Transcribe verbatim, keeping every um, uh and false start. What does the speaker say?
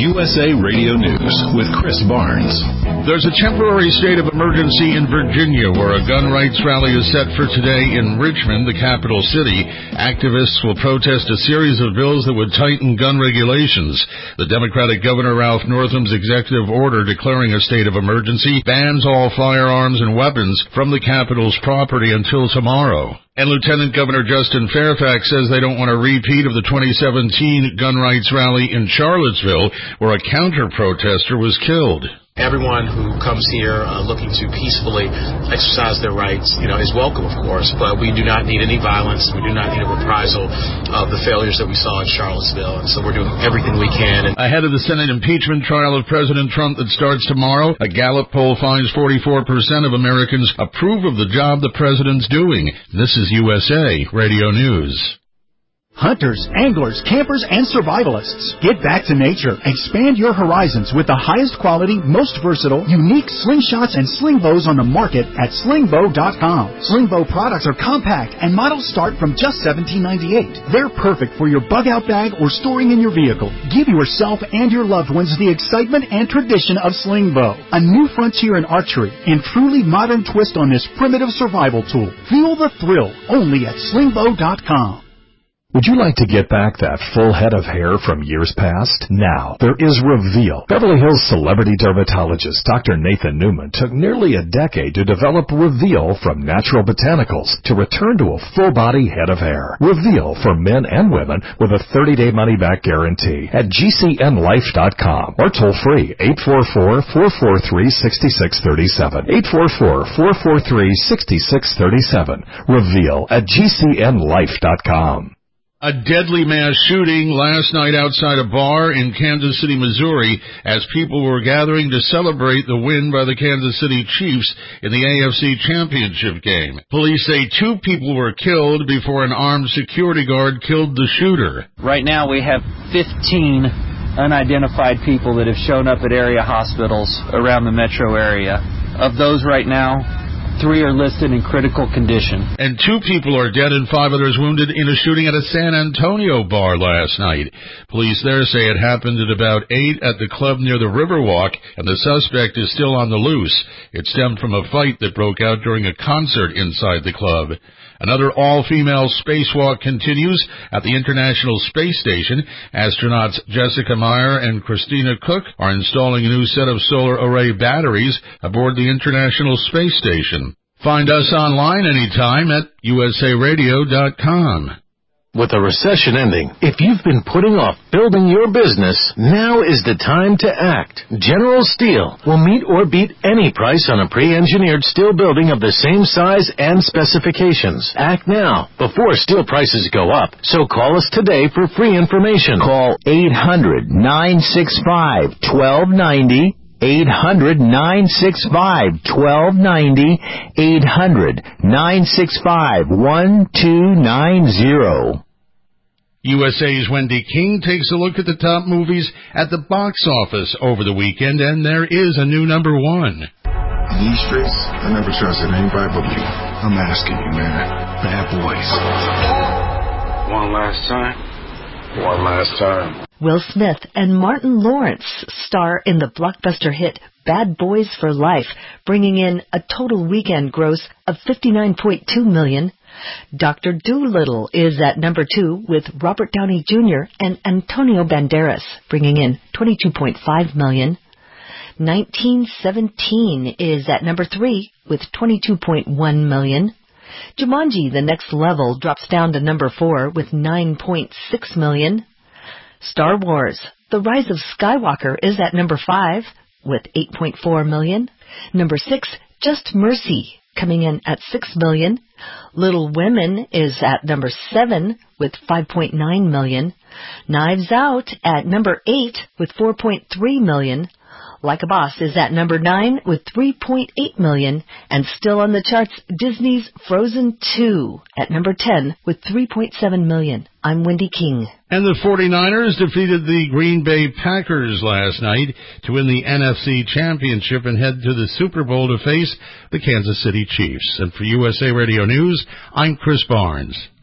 U S A Radio News with Chris Barnes. There's a temporary state of emergency in Virginia where a gun rights rally is set for today in Richmond, the capital city. Activists will protest a series of bills that would tighten gun regulations. The Democratic Governor Ralph Northam's executive order declaring a state of emergency bans all firearms and weapons from the Capitol's property until tomorrow. And Lieutenant Governor Justin Fairfax says they don't want a repeat of the twenty seventeen gun rights rally in Charlottesville, where a counter-protester was killed. Everyone who comes here uh, looking to peacefully exercise their rights, you know, is welcome, of course, but we do not need any violence. We do not need a reprisal of the failures that we saw in Charlottesville, and so we're doing everything we can. And ahead of the Senate impeachment trial of President Trump that starts tomorrow, a Gallup poll finds forty-four percent of Americans approve of the job the president's doing. This is U S A Radio News. Hunters, anglers, campers, and survivalists. Get back to nature. Expand your horizons with the highest quality, most versatile, unique slingshots and sling bows on the market at sling bow dot com. Sling bow products are compact and models start from just seventeen ninety-eight. They're perfect for your bug-out bag or storing in your vehicle. Give yourself and your loved ones the excitement and tradition of sling bow. A new frontier in archery and truly modern twist on this primitive survival tool. Feel the thrill only at sling bow dot com. Would you like to get back that full head of hair from years past? Now, there is Reveal. Beverly Hills celebrity dermatologist Doctor Nathan Newman took nearly a decade to develop Reveal from natural botanicals to return to a full-body head of hair. Reveal for men and women with a thirty-day money-back guarantee at G C N life dot com or toll-free eight four four, four four three, six six three seven. eight four four, four four three, six six three seven. Reveal at G C N life dot com. A deadly mass shooting last night outside a bar in Kansas City, Missouri, as people were gathering to celebrate the win by the Kansas City Chiefs in the A F C Championship game. Police say two people were killed before an armed security guard killed the shooter. Right now we have fifteen unidentified people that have shown up at area hospitals around the metro area. Of those right now, three are listed in critical condition. And two people are dead and five others wounded in a shooting at a San Antonio bar last night. Police there say it happened at about eight at the club near the Riverwalk, and the suspect is still on the loose. It stemmed from a fight that broke out during a concert inside the club. Another all-female spacewalk continues at the International Space Station. Astronauts Jessica Meyer and Christina Cook are installing a new set of solar array batteries aboard the International Space Station. Find us online anytime at U S A radio dot com. With a recession ending, if you've been putting off building your business, now is the time to act. General Steel will meet or beat any price on a pre-engineered steel building of the same size and specifications. Act now, before steel prices go up. So call us today for free information. Call eight hundred, nine six five, one two nine zero. eight hundred, nine six five, one two nine zero. eight hundred, nine six five, one two nine zero. U S A's Wendy King takes a look at the top movies at the box office over the weekend, and there is a new number one. In these streets, I never trusted anybody but you. I'm asking you, man. Bad boys. One last time. One last time. Will Smith and Martin Lawrence star in the blockbuster hit Bad Boys for Life, bringing in a total weekend gross of fifty-nine point two million dollars. Doctor Dolittle is at number two with Robert Downey Junior and Antonio Banderas, bringing in twenty-two point five million dollars. nineteen seventeen is at number three with twenty-two point one million dollars. Jumanji: The Next Level drops down to number four with nine point six million dollars. Star Wars: The Rise of Skywalker is at number five with eight point four million dollars. Number six, Just Mercy, coming in at six million dollars. Little Women is at number seven with five point nine million dollars. Knives Out at number eight with four point three million dollars. Like a Boss is at number nine with three point eight million dollars. And still on the charts, Disney's Frozen two at number ten with three point seven million dollars. I'm Wendy King. And the forty-niners defeated the Green Bay Packers last night to win the N F C Championship and head to the Super Bowl to face the Kansas City Chiefs. And for U S A Radio News, I'm Chris Barnes.